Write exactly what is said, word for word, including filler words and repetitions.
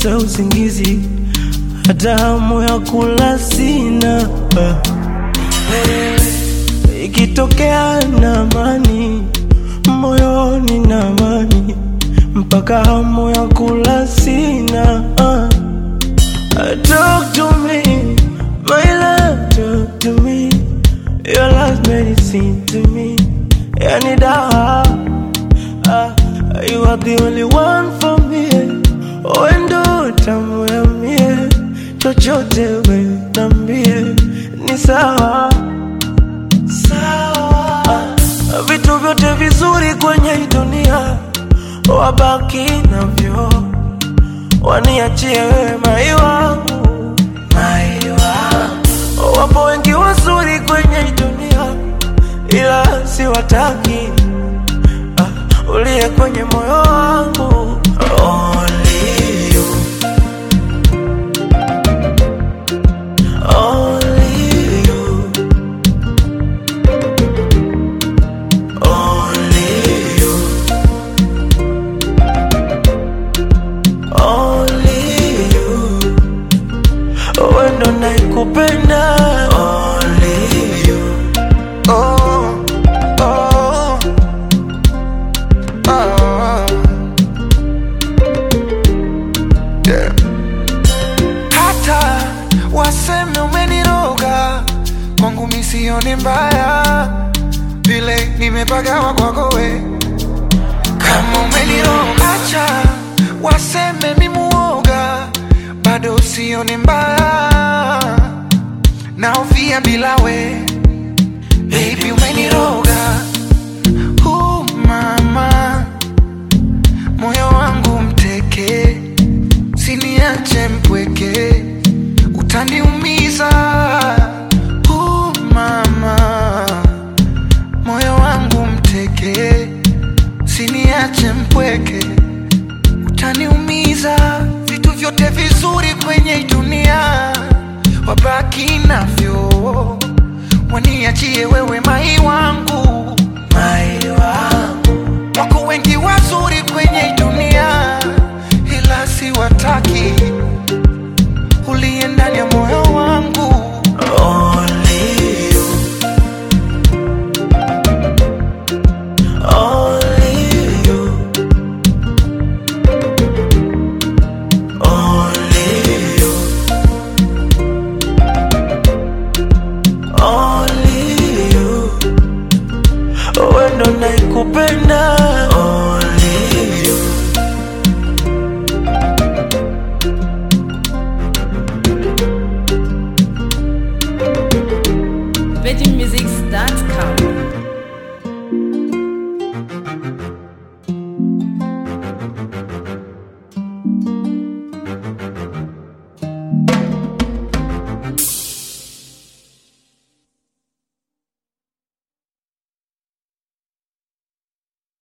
nikikosa usingizi, hata hamu ya kula sina. Ikitokea na amani, moyoni na amani, mpaka hamu ya kula sina. Talk to me, my love, talk to me. Your love's medicine to me. Yani dawa, uh, you are the only one for me. Wendo tamu ya mie, chochote we nambie, ni sawa sawa. uh, Vitu vyote vizuri kwenye dunia wabaki navyo, waniachie wewe mai wangu, mai wangu. Wapo wengi wazuri kwenye dunia, ila siwataki. uh, Uliye kwenye moyo wangu, only you, only you, only you, only you. Wendo naikupenda, only you. Oh, oh, oh, yeah. Hata waseme umeniroga, kwangu mimi sioni mbaya, vile nimepagawa kwako we. Kama umeniroga, acha waseme mimi muoga, bado sioni mbaya, naofia bila we. Baby umeniroga, uh mama, moyo wangu mteke, siniache mpweke, utaniumiza. Uh mama, moyo wangu mteke, siniache mpweke, utaniumiza. Vitu vyote vizuri kwenye dunia wabaki navyo, waniachie wewe mai wangu, Mai wangu. wako wengi wazuri kwenye dunia, ila siwataki. Uliye ndani ya moyo wangu, Only you, only you, only you, only you. Wendo naikupenda,